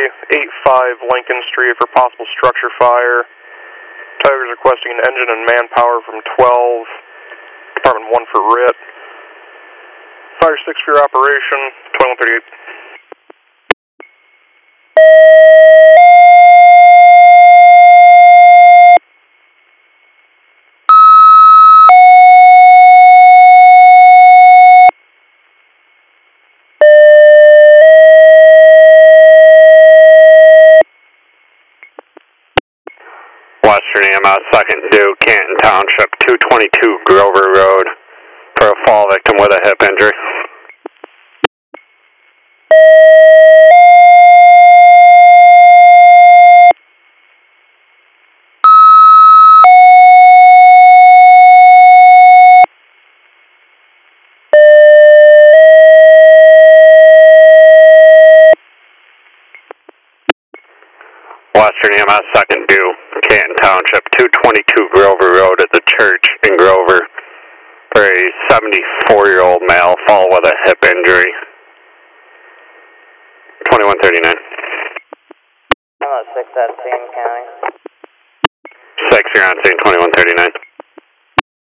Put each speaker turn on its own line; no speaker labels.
85 Lincoln Street for possible structure fire. Tigers requesting an engine and manpower from 12, Department 1 for RIT. Fire 6 for your operation, 2138.
Western EMS, 2nd due, Canton Township, 222 Grover Road, for a fall victim with a hip injury. Western EMS, 2nd due, Canton Township, 222 Grover Road at the church in Grover, for a 74-year-old male fall with a hip injury. 2139.
I'm at 6 at scene, County.
6, you're on scene, 2139.